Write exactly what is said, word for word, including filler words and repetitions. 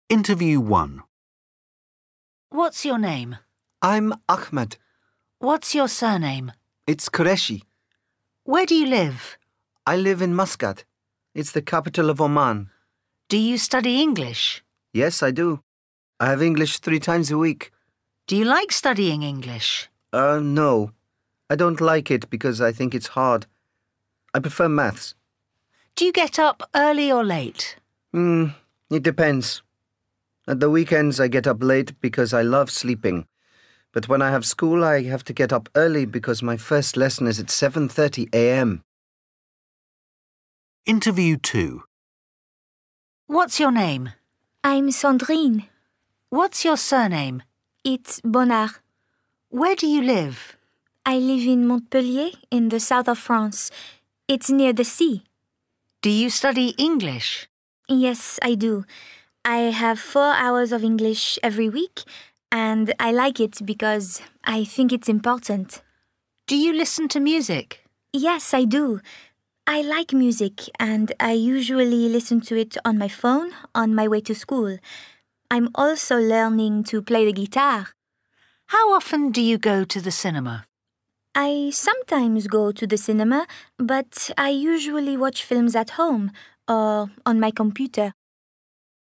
Interview one. What's your name? I'm Ahmed. What's your surname? It's Qureshi. Where do you live? I live in Muscat. It's the capital of Oman. Do you study English? Yes, I do. I have English three times a week. Do you like studying English? Uh, no. I don't like it because I think it's hard. I prefer maths. Do you get up early or late? Hmm, it depends. At the weekends I get up late because I love sleeping. But when I have school I have to get up early because my first lesson is at seven thirty a m Interview two. What's your name? I'm Sandrine. What's your surname? It's Bonnard. Where do you live? I live in Montpellier, in the south of France. It's near the sea. Do you study English? Yes, I do. I have four hours of English every week, and I like it because I think it's important. Do you listen to music? Yes, I do. I like music, and I usually listen to it on my phone on my way to school. I'm also learning to play the guitar. How often do you go to the cinema? I sometimes go to the cinema, but I usually watch films at home or on my computer.